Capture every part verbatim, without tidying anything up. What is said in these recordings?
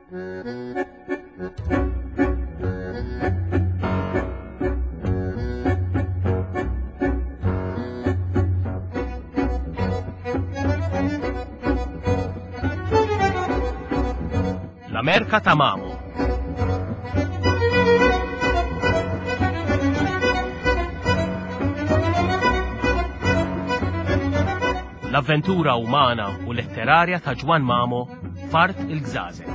L-Amerika ta' Mamo. L-avventura umana u letterarja ta' Ġwan Mamo f'Art il-Gżażen.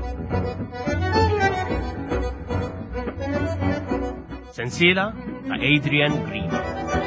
Sensiela ta' Adrian Grima.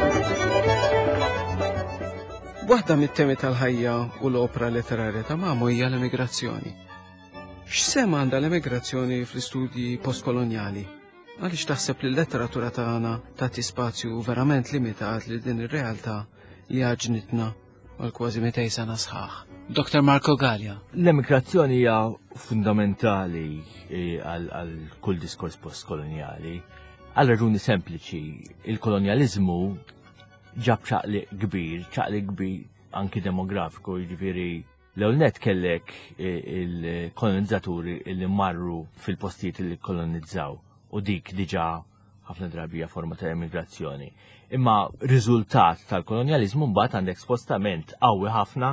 Waħda mit-temi tal-ħajja u l-opra letterarja ta' Mamo hija l-emigrazzjoni. X'sema għandha l-emigrazzjoni fl-istudji postkolonjali? Għaliex taħseb li l-letteratura tagħna tagħti spazju verament limitat li din ir-realtà li għaġnitna għal kważi mitej sena sħaħ. doktor Marco Gallia. L-emigrazzjoni hija fundamentali għal kull diskors postkoloniali. Għal raġuni sempliċi, il-kolonializmu ġab ċaqli kbir, ċaqli kbir anki demografiku, jiġifieri l-ewwel net kellek il-kolonizzaturi li marru fil-postijiet li kolonizzaw u dik diġà ħafna drabi hija forma ta' emigrazzjoni. Imma riżultat tal-kolonializmu mbagħad għandek spostament qawwi ħafna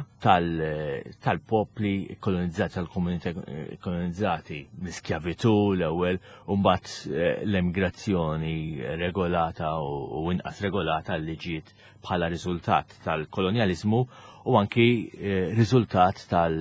tal-popli kolonizzati, tal-komunità kolonizzati, l-iskjavitu l-ewwel u mbagħad l-emigrazzjoni regolata u inqas regolata li ġiet bħala riżultat tal-kolonializmu u anki riżultat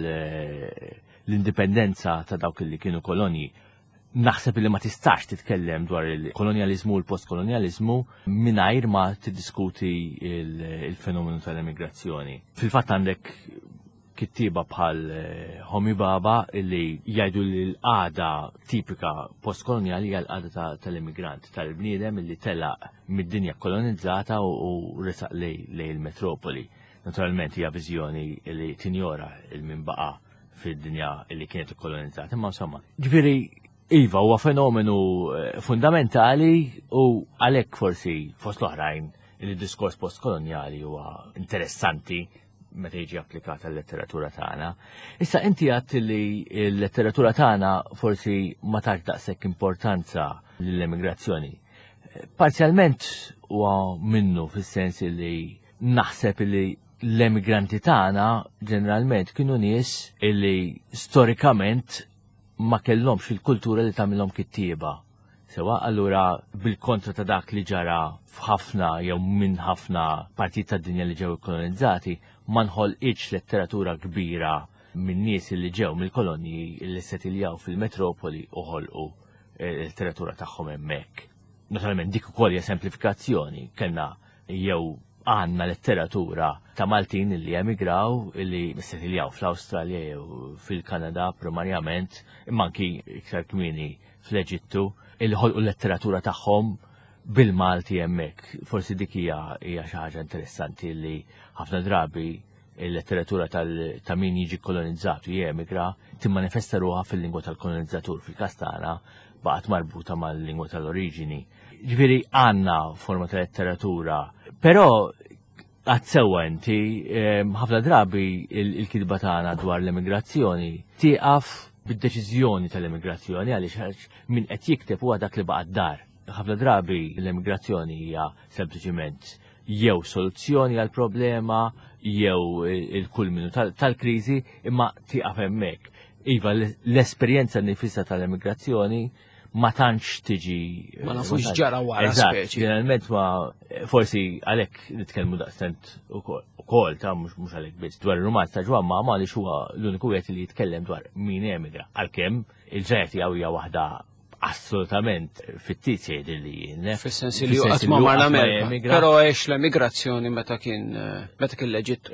tal-indipendenza ta' dawk li kienu kolonji. Naħseb li ma tistax titkellem dwar il-kolonializmu u l-postkolonializmu mingħajr ma tiddiskuti il-fenomenu tal-emigrazzjoni. Fil-fatt għandek kittiba bħal Homi Baba li jgħidu li l-qagħda tipika postkoloniali hija l-qagħda tal-immigrant, tal-bniedem li telaq mid-dinja kolonizzata u resaq lej il-metropoli. Naturalment hija viżjoni li tinjora il-min baqa' fid-dinja li kienet kolonizzata, imma insomma. Ġifieri iva huwa fenomenu fundamentali u għalhekk forsi fost l-oħrajn il-diskors postkoloniali huwa interessanti meta jiġi applikat għall-letteratura tagħna. Issa inti għadt li l-letteratura tagħna forsi ma tax daqshekk importanza lill-emigrazzjoni. Parzjalment huwa minnu fis-sens li naħseb li l-emigranti tagħna ġeneralment kienu nies illi storikament ma kellhomx il-kultura li tagħmilhom kittieba. Sewa allura bil-kontra ta' dak li ġara f'ħafna jew minn ħafna partijiet tad-dinja li ġew kolonizzati, ma nħolqitx letteratura kbira minn nies li ġew mill-kolonji li settiljaw fil-metropoli u ħolqu l-letteratura tagħhom hemmhekk. Naturalment dik ukoll hija semplifikazzjoni, kellna jew għandna letteratura ta' Maltin li emigraw li settiljaw fl-Awstralja jew fil-Kanada primarjament, imma anki iktar kmieni fl-Eġittu, illi ħolqu l-letteratura tagħhom bil-Malti hemmhekk. Forsi dik hija xi ħaġa interessanti li ħafna drabi il-letteratura ta' min jiġi kolonizzat u jemigra timmanifesta ruħha fil-lingwa tal-kolonizzatur, fil-każ tagħna baqgħet marbuta mal-lingwa tal-oriġini. Ġifieri għandna forma ta' letteratura, però għad-sewwa inti ħafna drabi il-kitba tagħna dwar l-emigrazzjoni tieqaf bid-deċiżjoni tal-emigrazzjoni għaliex min qed jikteb huwa dak li baqa' d-dar. Ħafna drabi l-emigrazzjoni hija sempliċiment jew soluzzjoni għal problema jew il-kulminu tal-kriżi imma tieqaf hemmhekk. Iva l-esperjenza nifisha tal-emigrazzjoni ma tantx tiġi. Ma nafux ġara wara speċi. Ġeneralment ma forsi għalhekk nitkellmu daqstant ukoll ta' mhux mhux għalhekk biss dwar ir-romanz ta' Ġwan Mamo għaliex huwa l-uniku wieħed li jitkellem dwar min emigra. Għalkemm il-ġraja tiegħu hija waħda assolutament fittizja jidilli jien. Fis-sens li qatt ma mar l-Amerika. Però għex l-emigrazzjoni meta kien meta kien l-Eġittu.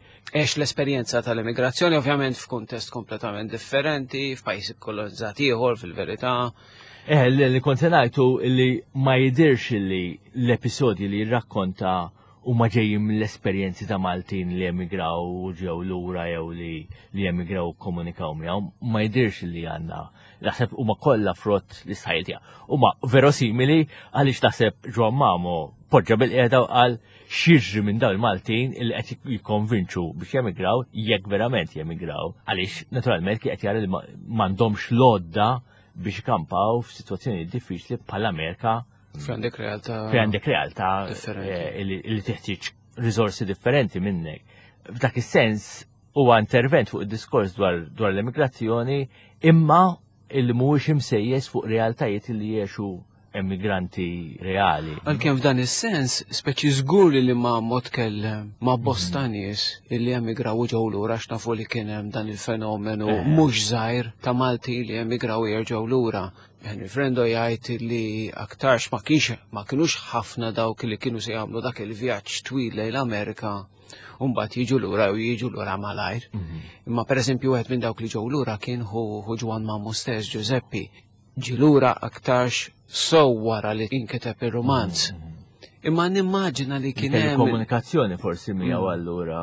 Eħx l-esperjenza tal-emigrazzjoni ovvjament f'kuntest kompletament differenti, f'pajjiż kolonizzati ieħor fil-verità. Eh, li kont ngħidu li ma jidirx li l-episodji li jirrakkonta huma ġejjin mill-esperjenzi ta' Maltin li emigraw u ġew lura jew li li emigraw komunikaw miegħu, ma jidirx li għandna. Naħseb huma kollha frott l-istajl tiegħu. Huma verosimili għaliex naħseb Ġwan Mamo poġġa bil-qiegħda u qal x'jiġri minn dawn il-Maltin li qed jikkonvinċu biex jemigraw jekk verament jemigraw. Għaliex naturalment kien qed jara li m'għandhomx lodda biex ikampaw f'sitwazzjoni diffiċli bħall-Amerika. F'għandek realtà. F'għandek realtà li teħtieġ riżorsi differenti minnek. F'dak is-sens huwa intervent fuq id-diskors dwar dwar l-immigrazzjoni imma illi mhuwiex imsejjes fuq realtajiet li jgħixu immigranti reali. Għalkemm f'dan is-sens, speċi żgur li ma mod kellem ma' bosta nies illi emigraw ġew lura għax nafu li kien hemm dan il-fenomenu mhux żgħir ta' Malti li emigraw jerġgħu lura. Henry Frendo jgħid li aktarx ma kienx ma kinux ħafna dawk li kienu se jagħmlu dak il-vjaġġ twil lejn l-Amerika u mbagħad jiġu lura u jiġu lura malajr. Imma pereżempju wieħed minn dawk li ġew lura kien hu Ġwan Mamo stess Giuseppi. Ġi lura aktarx sow wara li inkiteb ir-romanz. Imma nimmaġina li kien hemm komunikazzjoni forsi miegħu allura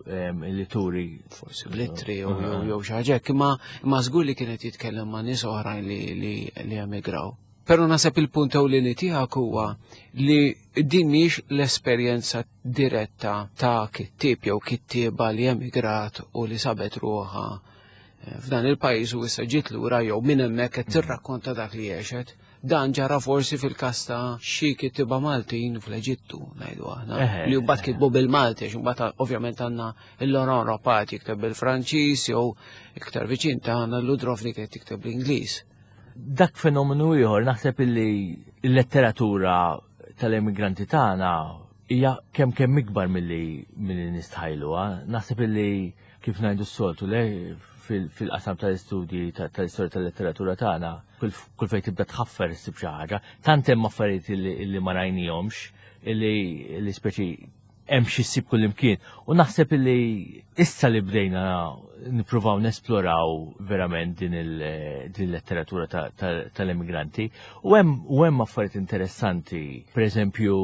li turi forsi blittri jew jew xi ħaġa, imma żgur li kienet jitkellem ma' nies oħrajn li emigraw. Però naħseb il-punt ewlieni tiegħek huwa li din mhix l-esperjenza diretta ta' kittieb jew kittieba li emigrat u li sabet ruħha f'dan il-pajjiż u issa ġiet lura jew minn hemmhekk qed tirrakkonta dak li għexet. Dan ġara forsi fil-każ ta' xi kittieba Maltin fl-Eġittu ngħidu aħna li mbagħad kitbu bil-Malti għax mbagħad ovvjament għandna il-Laurent Rapat jikteb bil-Franċiż jew iktar viċin tagħna l-Ludrovnik qed jikteb bl-Ingliż. Dak fenomenu ieħor naħseb illi l-letteratura tal-immigranti tagħna hija kemm kemm ikbar milli milli nistħajluha. Naħseb illi kif ngħidu s-soltu le fil-qasam tal-istudji tal-istorja tal-letteratura tagħna kull fejn tibda tħaffer issib xi ħaġa, tant hemm affarijiet illi ma rajnihomx illi speċi hemm xi ssib kull imkien. U naħseb illi issa li bdejna nippruvaw nesploraw verament din il-letteratura tal-immigranti u hemm affarijiet interessanti, pereżempju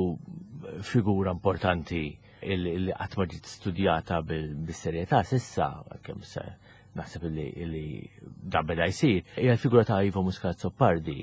figura importanti illi qatt ma ġiet studjata bis-serjetà s'issa kemm se naħseb illi da beda jsir, hija l-figura ta' Ivo Muscat Zoppardi.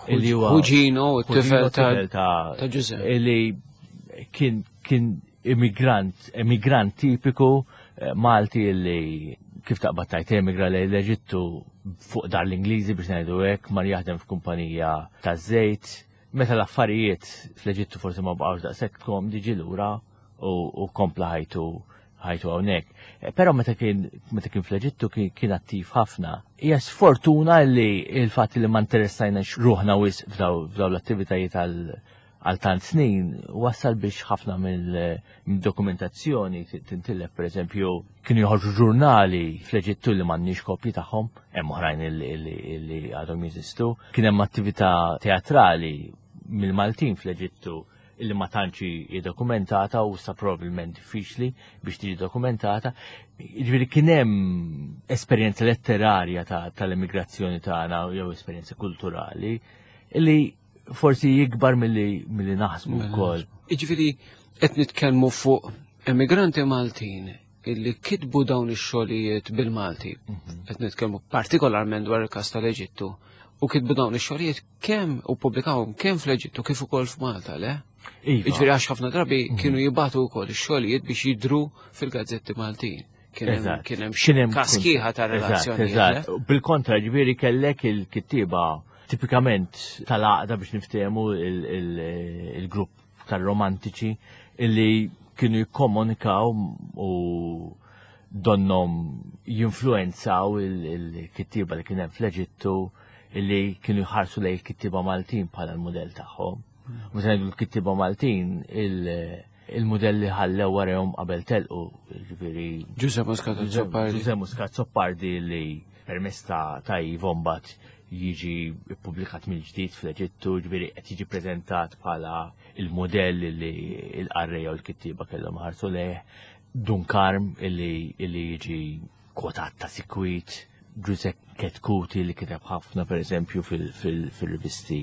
Ħuġino u t-tifel ta' Giuseppe. Illi kien immigrant, immigrant tipiku Malti illi kif taqbad tajt emigra lejn l-Eġittu fuq dar l-Ingliżi biex ngħidu hekk, mar jaħdem f'kumpanija ta' żejt. Meta l-affarijiet fl-Eġittu forsi ma bqgħux daqshekk tkom diġi lura u kompla ħajtu ħajtu hawnhekk. Però meta kien meta kien fl-Eġittu kien attiv ħafna. Hija sfortuna li l-fatt li ma interessajnax ruħna wisq f'daw l-attivitajiet għal tant snin wassal biex ħafna mill-dokumentazzjoni tintilef pereżempju kienu joħorġu ġurnali fl-Eġittu li m'għandniex kopji tagħhom, hemm oħrajn li għadhom jeżistu. Kien hemm attività teatrali mill-Maltin fl-Eġittu illi ma tantx jiddokumentata u sa probabbilment diffiċli biex tiġi dokumentata. Jiġifieri kien hemm esperjenza letterarja tal-immigrazzjoni tagħna jew esperjenza kulturali illi forsi jikbar milli naħsbu wkoll. Jiġifieri qed nitkellmu fuq immigranti Maltin illi kitbu dawn ix-xogħlijiet bil-Malti. Qed nitkellmu partikolarment dwar il-każ tal-Eġittu u kitbu dawn ix-xogħlijiet kemm u pubblikawhom kemm fl-Eġittu kif ukoll f'Malta, le? Jiġifieri għax ħafna drabi kienu jibgħatu wkoll ix-xogħlijiet biex jidhru fil-gazzetti Maltin. Kien hemm kaskieħa ta' relazzjonijiet. Bil-kontra, ġifieri kellek il-kittieba tipikament tal-għaqda biex niftehmu il-grupp tar-romantiċi illi kienu jikkomunikaw u donnom jinfluenzaw il-kittieba li kien hemm fl-Eġittu illi kienu jħarsu lej il-kittieba Maltin bħala l-modell tagħhom. Meta ngħidu l-kittieba Maltin il-modell li ħallew warahom qabel telqu, jiġifieri Giuseppe Muscat Zoppardi. Giuseppe Muscat Zoppardi li permezz ta' Ivo mbagħad jiġi ppubblikat mill-ġdid fl-Eġittu, ġifieri qed jiġi ppreżentat bħala il-modell li l-qarrejja u l-kittieba kellhom ħarsu lejh. Dunkarm illi jiġi kwotat ta' sikwit Giuseppe Ketkuti li kiteb ħafna per eżempju fil-rivisti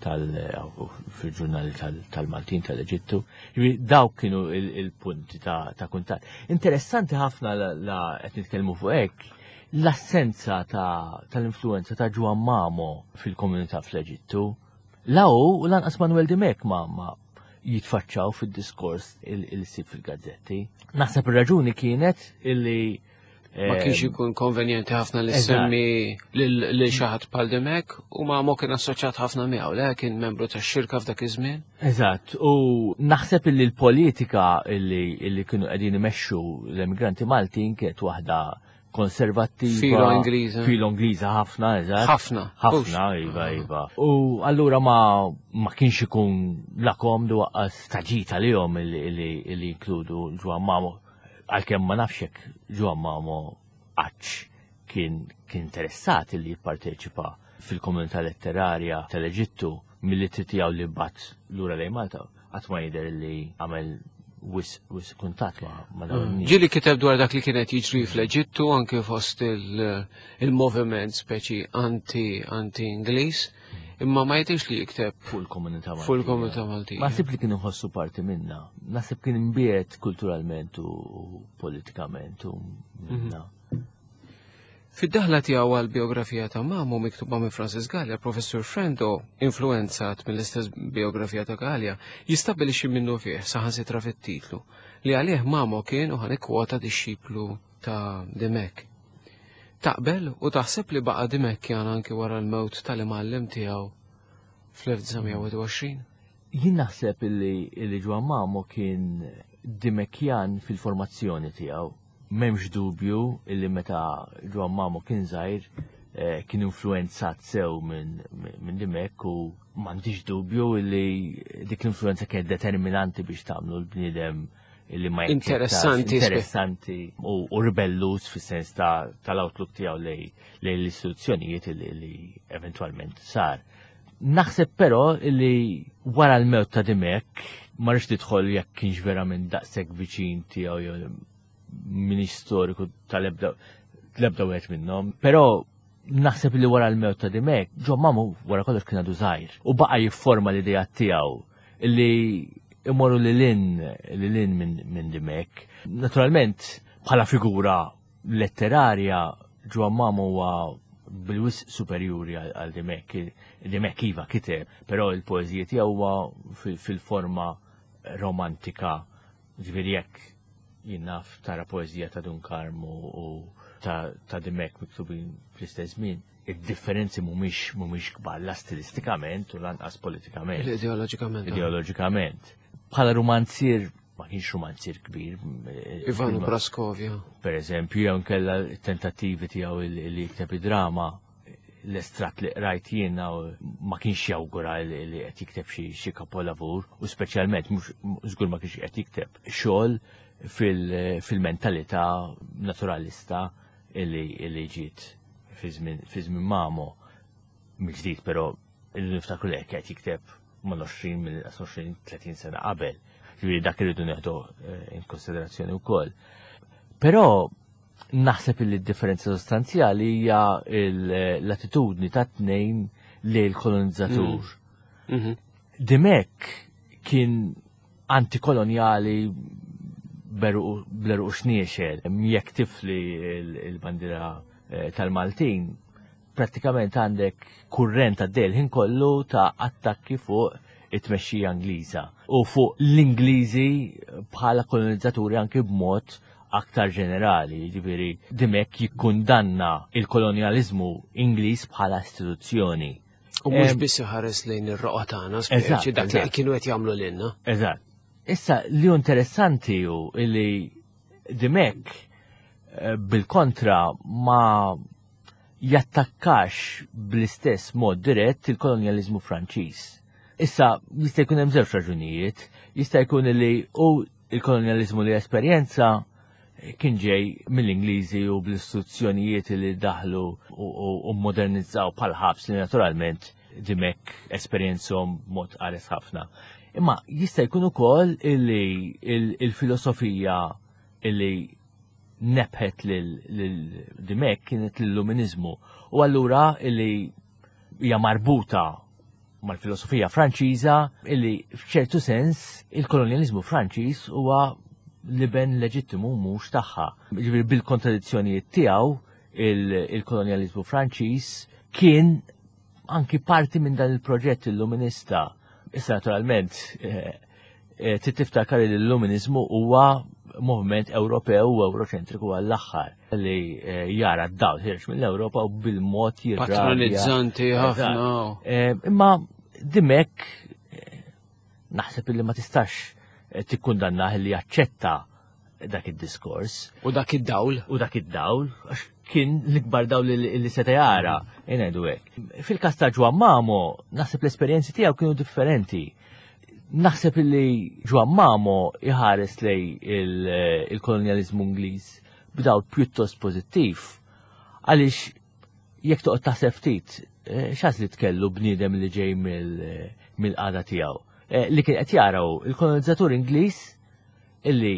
fil-ġurnali tal-Maltin tal-Eġittu. Dawk kienu il-punti ta' kuntat. Interessanti ħafna la qed nitkellmu fuq hekk l-assenza tal-influenza ta' Juan Mamo fil-komunità fl-Eġittu. Law u lanqas Manuel Dimek ma jitfaċċaw fil-diskors il-sib fil-gazzetti. Naħseb ir-raġuni kienet illi ma kienx ikun konvenjenti ħafna li semmi li xaħat bħal Dimek u ma mo kien assoċjat ħafna miegħu, le kien membru tax-xirka f'dak iż-żmien. Eżatt, u naħseb illi l-politika illi kienu qegħdin imexxu l-immigranti Maltin kienet waħda konservattiva. Filo Ingliża. Filo Ingliża ħafna, eżatt. Ħafna. Ħafna, iva, iva. U allura ma ma kienx ikun la komdu waqqas taġita lihom illi jinkludu Juan Mamo. Għalkemm ma nafx hekk Juan Mamo għax kien interessat li jipparteċipa fil-komunità letterarja tal-Eġittu milli titijaw li bat lura lejn Malta qatt ma jidher li għamel wis kuntat ma dawn. Ġieli kiteb dwar dak li kienet jiġri fl-Eġittu anke fost il-moviment speċi anti-Ingliż, imma ma jidhirx li jikteb fuq il-komunità Maltija. Fuq il-komunità Maltija. Naħseb li kien iħossu parti minna. Naħseb kien imbiet kulturalment u politikament u minna. Fid-daħla tiegħu għall-biografija ta' Mamo miktuba minn Francis Gallia, Professur Frendo, influenzat mill-istess biografija ta' Gallia, jistabbilixxi minnu fih saħansitra fit-titlu li għalih Mamo kien u ħanikwota dixxiplu ta' Dimek. Taqbel u taħseb li baqa' Dimek kien anki wara l-mewt tal-imgħallem tiegħu fl-1921? Jien naħseb illi Juan Mamo kien Dimekjan fil-formazzjoni tiegħu. M'hemmx dubju illi meta Juan Mamo kien żgħir kien influenzat sew minn Dimek u m'għandix dubju illi dik l-influenza kienet determinanti biex tagħmlu l-bniedem illi ma interessanti interessanti u ribellus fis-sens tal-outlook tiegħu lejn l-istituzzjonijiet li eventwalment sar. Naħseb però li wara l-mewt ta' Dimek ma rridx tidħol jekk kienx verament daqshekk viċin tiegħu jew min storiku tal-ebda wieħed minnhom, però naħseb li wara l-mewt ta' Dimek, Juan Mamo wara kollox kien għadu żgħir u baqa' jifforma l-idea tiegħu illi imorru lilin lilin minn Dimek. Naturalment bħala figura letterarja Juan Mamo huwa bil-wis superjuri għal Dimek. Dimek iva kiteb, però il-poeżija tiegħu huwa fil-forma romantika, ġifieri jekk jien naf tara poeżija ta' Dunkarm u ta' Dimek miktubin fl-istess żmien. Id-differenzi mhumiex mhumiex kbar la stilistikament u lanqas politikament. Ideoloġikament. Ideoloġikament. Bħala romanzier ma kienx romanzier kbir. Ivano Praskovja. Per eżempju, jew nkella tentattivi tiegħu li jikteb id-drama, l-estrat li qrajt jiena ma kienx jawgura li qed jikteb xi kapolavur u speċjalment mhux żgur ma kienx qed jikteb xogħol fil-mentalità naturalista li ġiet fi żmien Mamo. Mill-ġdid però illi niftakru li qed jikteb mal-għoxrin mill-għoxrin tletin sena qabel. Ġifieri dak irridu nieħdu in konsiderazzjoni wkoll. Però naħseb li d-differenza sostanzjali hija l-attitudni ta' tnejn lejn il-kolonizzatur. Dimek kien antikolonjali bleru xniexel. Jekk tifli il-bandira tal-Maltin, prattikament għandek kurrent għaddej ħin kollu ta' attakki fuq it-tmexxija Ingliża u fuq l-Ingliżi bħala kolonizzaturi anke b'mod aktar ġenerali. Ġifieri Dimek jikkundanna il-kolonializmu Ingliż bħala istituzzjoni. U mhux biss iħares lejn ir-roqa tagħna, speċi dak li kienu qed jagħmlu lilna. Eżatt. Issa li interessanti hu li Dimek bil-kontra ma jattakkax bl-istess mod dirett il-kolonializmu Franċiż. Issa jista' jkun hemm żewġ raġunijiet, jista' jkun li hu il-kolonializmu li esperjenza kien ġej mill-Ingliżi u bl-istituzzjonijiet li daħlu u modernizzaw bħal ħabs li naturalment Dimek esperjenzhom mod qares ħafna. Imma jista' jkun ukoll illi il-filosofija illi nebħet lil-dimek kienet l-Illuminizmu. U allura illi hija marbuta mal-filosofija Franċiża illi f'ċertu sens il-kolonializmu Franċiż huwa liben leġittimu mhux tagħha. Ġifieri bil-kontradizzjonijiet tiegħu il-kolonializmu Franċiż kien anki parti minn dan il-proġett illuminista. Issa naturalment trid tiftakar li l-Illuminizmu huwa moviment Ewropew u Euroċentriku għall-aħħar li jara d-dawl ħirġ mill-Ewropa u bil-mod jirradja. Patronizzanti ħafna. Imma dimek naħseb li ma tistax tikkundannaħ li jaċċetta dak id-diskors. U dak id-dawl. U dak id-dawl, għax kien l-ikbar dawl li seta jara, jnejdu hekk. Fil-kas ta' Ġwan Mamo, naħseb l-esperjenzi tiegħu kienu differenti. Naħseb li Ġwan Mamo iħares lej il-kolonializmu Ingliż b'dawl pjuttost pożittiv. Għaliex jekk toqgħod taħseb ftit, x'għaż li tkellu bniedem li ġej mill-qagħda tiegħu. Li kien qed jaraw il-kolonizzatur Ingliż illi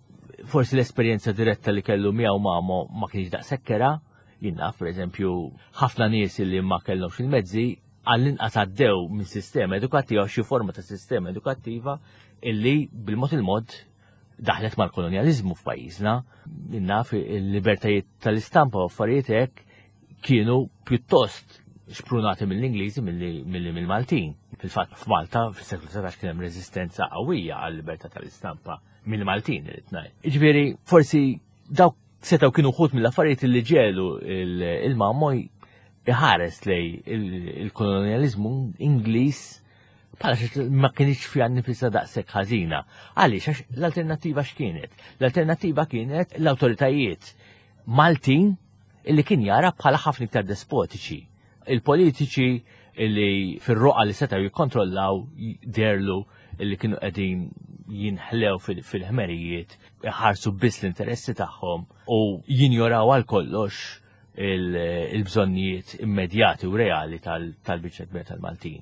forsi l-esperjenza diretta li kellu miegħu Mamo ma kienx daqsekkera, jinnaf pereżempju ħafna nies li ma kellhomx il-mezzi għall-inqas għaddew minn sistema edukattiva xi forma ta' sistema edukattiva illi bil-mod il-mod daħlet mal-kolonializmu f'pajjiżna. Jinnaf il-libertajiet tal-istampa u affarijiet hekk kienu pjuttost xprunati mill-Ingliżi milli mill-Maltin. Fil-fatt f'Malta fis-seklu setax kien hemm reżistenza qawwija għall-libertà tal-istampa mill-Maltin irid ngħid. Jiġifieri forsi dawk setgħu kienu ħut mill-affarijiet li ġelu il-Mamo iħares lej il-kolonializmu Ingliż bħala ma kienx fi nifisha daqshekk ħażina. Għaliex għax l-alternattiva x'kienet? L-alternattiva kienet l-awtoritajiet Maltin illi kien jara bħala ħafna iktar despotiċi. Il-politiċi illi fir-roqa li setgħu jikkontrollaw derlu illi kienu qegħdin jinħlew fil-ħmerijiet, ħarsu biss l-interessi tagħhom u jinjoraw għal kollox il-bżonnijiet immedjati u reali tal-biċċa kbira tal-Maltin.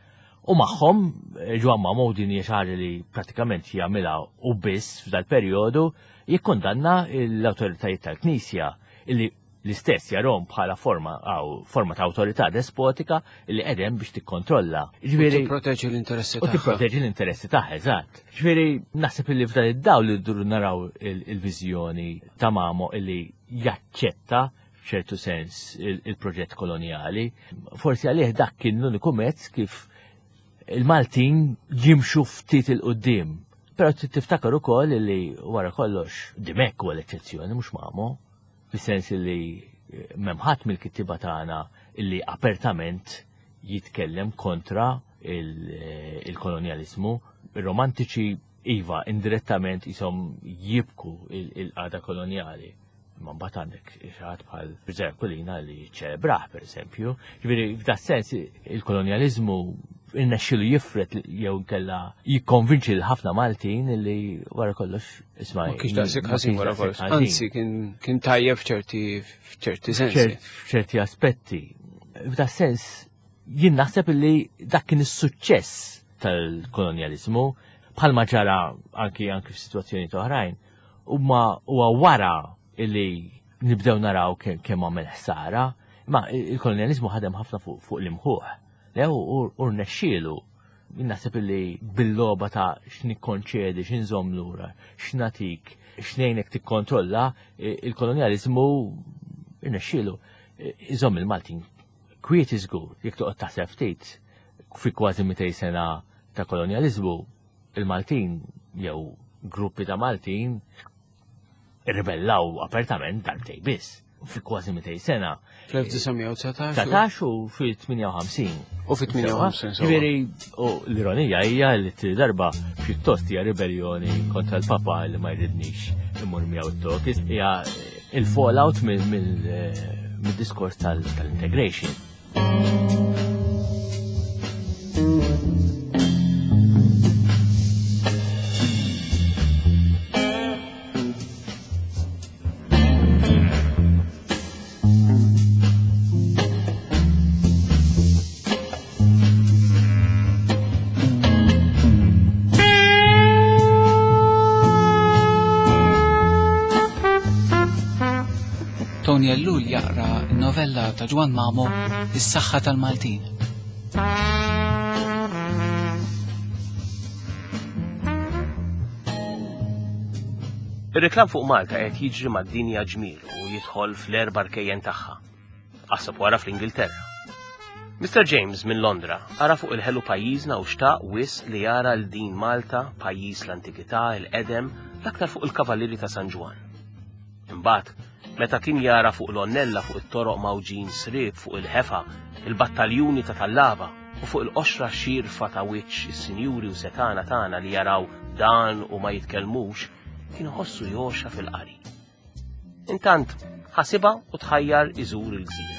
U magħhom Ġwan Mamo din hija xi ħaġa li prattikament jagħmilha u biss f'dal perjodu jikkundanna l-awtoritajiet tal-Knisja illi l-istess jarhom bħala forma għaw forma ta' awtorità despotika illi qegħdem biex tikkontrolla. U tipproteġi l-interessi tagħha. U tipproteġi l-interessi tagħha, eżatt. Ġifieri naħseb illi f'dan id-dawl li dur naraw il-viżjoni ta' Mamo illi jaċċetta f'ċertu sens il-proġett koloniali. Forsi għalih dak kien l-uniku mezz kif il-Maltin jimxu ftit il-qudiem. Però tiftakar ukoll illi wara kollox dimek huwa l-eċċezzjoni mhux Mamo. Fis-sens li memħat mill-kittiba tagħna illi apertament jitkellem kontra il-kolonializmu. Ir-romantiċi iva indirettament jisom jibku il-qada koloniali. Ma mbagħad għandek xaħat bħal Pier Kulina li ċelebraħ pereżempju. Ġifieri f'da sens il-kolonializmu innexxielu jifret jew kella jikkonvinċi l-ħafna Maltin li wara kollox isma' ma kienx daqshekk ħażin wara kollox. Anzi kien tajjeb f'ċerti f'ċerti sensi. F'ċerti aspetti. F'da sens jien naħseb li dak kien is-suċċess tal-kolonializmu bħalma ġara anki anki f'sitwazzjoni oħrajn huma huwa wara illi nibdew naraw kemm għamel ħsara, ma il-kolonializmu ħadem ħafna fuq l-imħuħ. Lew u rnexxielu, naħseb illi bil-logħba ta' x'nikkonċedi, x'inżomm lura, x'natik, x'ngħinek tikkontrolla, il-kolonializmu rnexxielu iżomm il-Maltin kwiet iżgur, jekk toqgħod taħseb ftit fi kważi mitej sena ta' kolonializmu, il-Maltin jew gruppi ta' Maltin irribellaw apertament darbtej biss. Fi kważi mitej sena. fl-1919 u fi tminja u ħamsin. U fi tminja u ħamsin. Ġifieri, l-ironija hija li t-darba pjuttost hija ribellioni kontra l-papa li ma jridniex imur miegħu t-tokis, hija il-fallout mill-diskors tal-integration. Mellul jaqra n-novella ta' Ġwan Mamo Is-saħħa tal-Maltin. Ir-reklam fuq Malta qed jiġri mad-dinja ġmiel u jidħol fl-erba' rkejjen tagħha. Qasab wara fl-Ingilterra. mister James minn Londra ara fuq il-ħelu pajjiżna u xtaq wis li jara l din Malta, pajjiż l-antikità, il-qedem, l-aktar fuq il-kavallieri ta' San Ġwan. Imbagħad, meta kien jara fuq l-onnella fuq it-toroq mawġin srieb fuq il-ħefa, il-battaljuni ta' tallaba u fuq il-qoxra xirfa ta' wiċċ is-sinjuri u setana tagħna li jaraw dan u ma jitkellmux, kienu ħossu joxa fil-qari. Intant, ħasiba u tħajjar iżur il-gżira.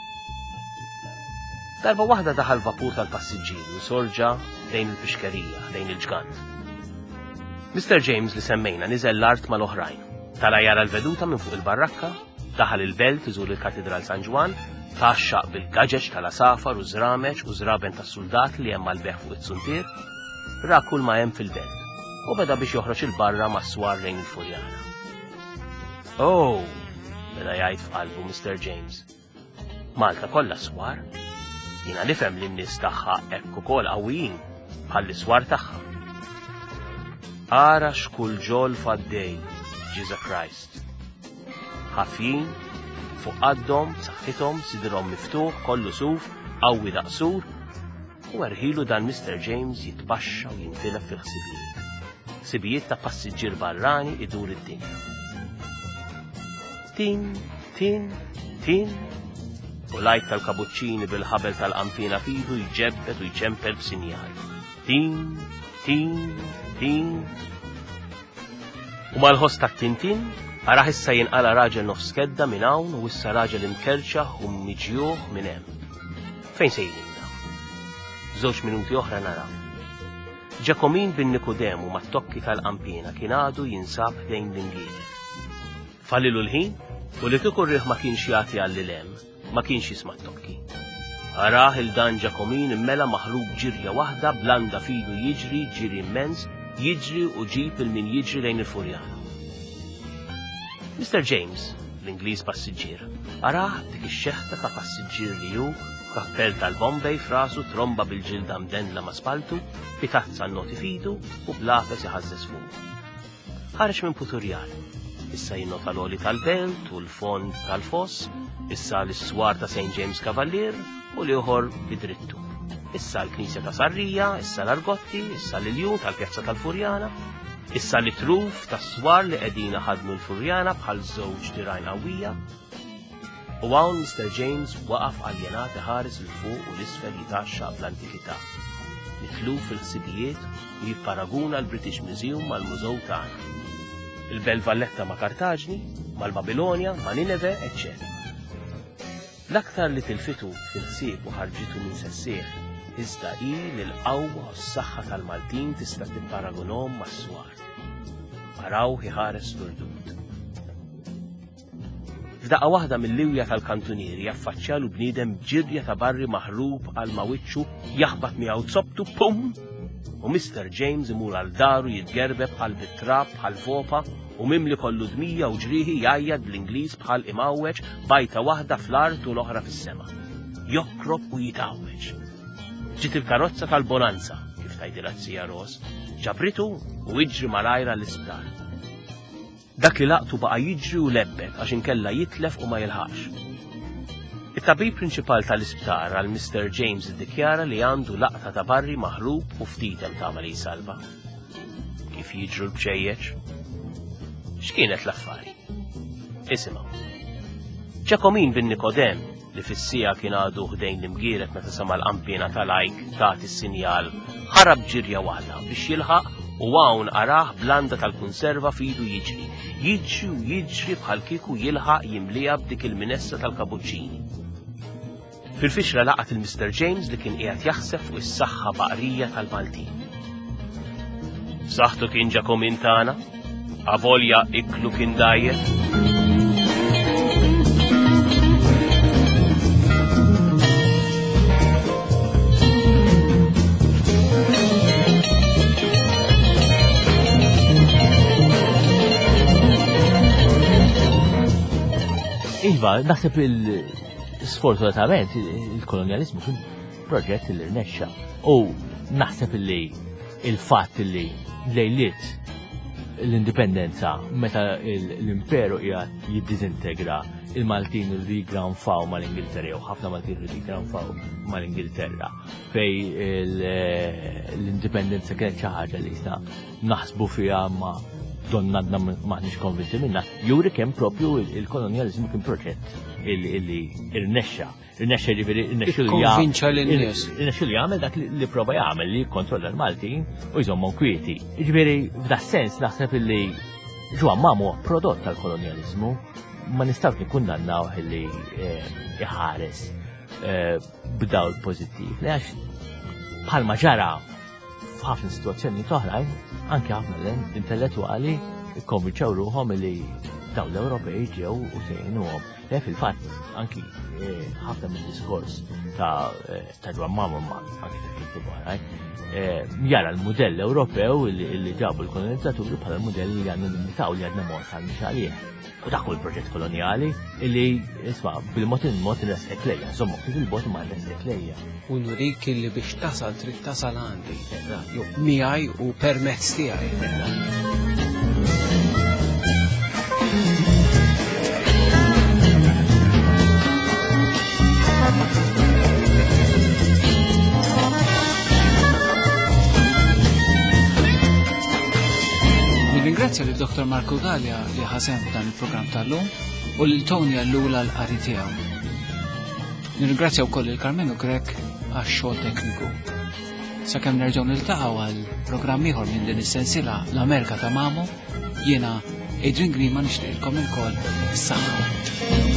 Darba waħda daħal vapur tal-passiġġieri u sorġa lejn il-pixkerija, lejn il-ġgant. mister James li semmejna niżel l-art mal-oħrajn. Tala jara l-veduta minn fuq il-barrakka, daħal il-belt iżur il-katedral San Ġwan, taxxaq bil-gaġeġ tal-asafar u żrameġ u żraben tas-suldat li hemm mal-beħ fuq it-suntier, ra kull ma hemm fil-belt u beda biex joħroġ il-barra mas-swar lejn il-Furjana. Oh, beda jgħid f'qalbu mister James. Malta kollha swar. Jiena nifhem li n-nies tagħha hekk ukoll qawwijin bħall-iswar tagħha. Ara x'kull ġol f'għaddej, Jesus Christ. Ħafjin, fuq qaddhom, b'saħħithom, sidrhom miftuħ, kollu suf, qawwi daqsur, u erħilu dan mister James jitbaxxa u jintilef fil-ħsibijiet. Sibijiet ta' passiġġier barrani idur id-dinja. Tin, tin, tin, u lajt tal-kabuċċini bil-ħabel tal-qampina fidu jġebbet u jċempel b'sinjal. Tin, tin, tin. U mal-ħoss tat-tintin, araħ issa jinqala raġel nofskedda minn hawn u issa raġel imkerċaħ u miġjuħ minn hemm. Fejn sejrin da? Żewġ minuti oħra naraw. Ġakomin bin Nikodemu mat-tokki tal-qampina kien għadu jinsab ħdejn l-ingiel. Fallilu l-ħin u li kieku rriħ ma kienx jagħti għall-ilem, ma kienx jisma' t-tokki. Araħ il-dan Ġakomin immela maħrub ġirja waħda blanda fidu jiġri ġiri immens, jiġri u ġib il-min jiġri lejn il-Furjana. mister James, l-Ingliż passiġġier, araħ dik ix-xeħta ta' passiġġier li hu kappell tal-Bombay f'rasu tromba bil-ġilda mdenla ma' spaltu, bitazza n-noti fidu u blafes iħażżes fuq. Ħareġ minn Puturjal, issa jinnota l-oli tal-belt u l-fond tal-foss, issa l-iswar ta' Saint James Kavallier u liħor bidrittu. Issa l-Knisja ta' Sarrija, issa l-Argotti, issa l-Iljun tal-Pjazza tal-Furjana, issa l-truf tas-swar li qegħdin ħadmu l-Furjana bħal żewġ dirajn qawwija. U hawn mister James waqaf għaljenat ħares il-fuq u l-isfel jitaxxa bl-antikità. Nitlu fil-ħsibijiet u jipparaguna l-British Museum mal-mużew tagħna. Il-Bell Valletta ma' Kartaġni, mal-Babilonja, ma' Nineve, eccetera. L-aktar li tilfitu fil-ħsieb u ħarġitu minn sessieħ iżda hi li l-qawwa u s-saħħa tal-Maltin tista' tipparagunhom mas-swar. Araw ħares l-urdud. F'daqqa waħda mill-liwja tal-kantunieri jaffaċċjalu bniedem ġirja ta' barri maħrub għal mawiċċu jaħbad miegħu tzobtu pum! U mister James imur għal daru jitgerbeb bħal bit-trab bħal fopa u mimli kollu dmija u ġrieħi jgħajjad bl-Ingliż bħal imawweġ bajta waħda fl-art u l-oħra fis-sema. Jokrob u jitawweġ. Ġiet il-karozza tal-Bonanza, kif tgħidilha t-Sija Ros, ġabritu u jiġri malajra l-isptar. Dak li laqtu baqa jiġri u lebbet għax inkella jitlef u ma jilħaqx. Il-tabib prinċipal tal-isptar għal mister James iddikjara li għandu laqta ta' barri maħrub u ftitem tagħmel jisalva. Kif jiġru l-bċejjeċ? X'kienet l-affari? Isimgħu. Ġakomin bin Nikodem li fis-sija kien għadu ħdejn l-imgielet meta sema l-qampina tal-ajk tagħti s-sinjal ħarab ġirja waħda biex jilħaq u hawn araħ blanda tal-kunserva fidu jiġri. Jiġri u jiġri bħal kieku jilħaq jimlija b'dik il-minessa tal-kabuċċini. Fil-fixra laqat il-mister James li kien qiegħed jaħseb fuq is-saħħa baqrija tal-Maltin. Saħħtu kien Ġakomin tagħna, avolja iklu kien dajjel. Iva, naħseb il-sfortunatament il-kolonializmu kien proġett li rnexxa. U naħseb li il-fatt li lejliet l-indipendenza meta l-imperu qiegħed jiddiżintegra, il-Maltin irridu jigranfaw mal-Ingilterra, u ħafna Maltin irridu jigranfaw mal-Ingilterra, fej l-indipendenza kienet xi ħaġa li jista' naħsbu fiha ma donnadna maħniex konvinti minna, juri kemm propju il-kolonializmu kien proġett illi irnexxa. Irnexxa ġifieri irnexxielu Ikkonvinċa lin-nies. Irnexxielu jagħmel dak li prova jagħmel li jikkontrolla l-Maltin u jżommhom kwieti. Ġifieri f'da sens naħseb illi Ġwan Mamo prodott tal-kolonializmu ma nistgħux nikkundannaw illi iħares b'dawl pożittiv. Għax bħalma ġara f'ħafna situazzjoni oħrajn, anke ħafna l-intellettwali ikkonvinċew ruhom li dawn l-Ewropej ġew u sejnuhom. Le fil-fatt anki ħafna mill-diskors ta' Ġwan Mamo ma anke ta' kif oħrajn jara l-mudell Ewropew li ġabu l-kolonizzaturi bħala l-mudell li għandna nimitaw li għandna mod għal għalih. U dak il-proġett koloniali illi isma' bil-mod il-mod irressek lejja, insomma kif il-bot ma rressek lejja. U nurik li biex tasal trid tasal għandi. Miegħi u permezz tiegħi. Nirringrazzja lil doktor Marco Gallia li ħasem dan il-programm tal-lum u lil Tony Allula l-qari tiegħu. Nirringrazzja wkoll il-Carmenu Grek għax-xogħol tekniku. Sakemm nerġgħu niltaqgħu għal programm ieħor minn din is-sensiela l-Amerika ta' Mamo, jiena Adrian Green ma nixtieqilkom ilkoll is-saħħa.